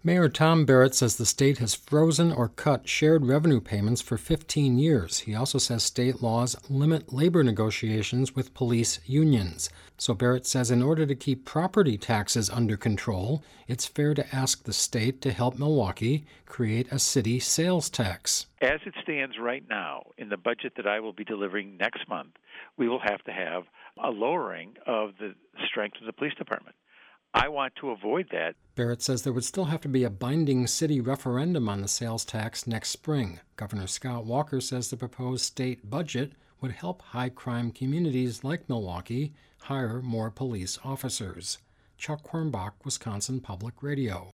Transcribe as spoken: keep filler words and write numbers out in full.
Mayor Tom Barrett says the state has frozen or cut shared revenue payments for fifteen years. He also says state laws limit labor negotiations with police unions. So Barrett says in order to keep property taxes under control, it's fair to ask the state to help Milwaukee create a city sales tax. As it stands right now, in the budget that I will be delivering next month, we will have to have a lowering of the strength of the police department. I want to avoid that. Barrett says there would still have to be a binding city referendum on the sales tax next spring. Governor Scott Walker says the proposed state budget would help high-crime communities like Milwaukee hire more police officers. Chuck Hornbach, Wisconsin Public Radio.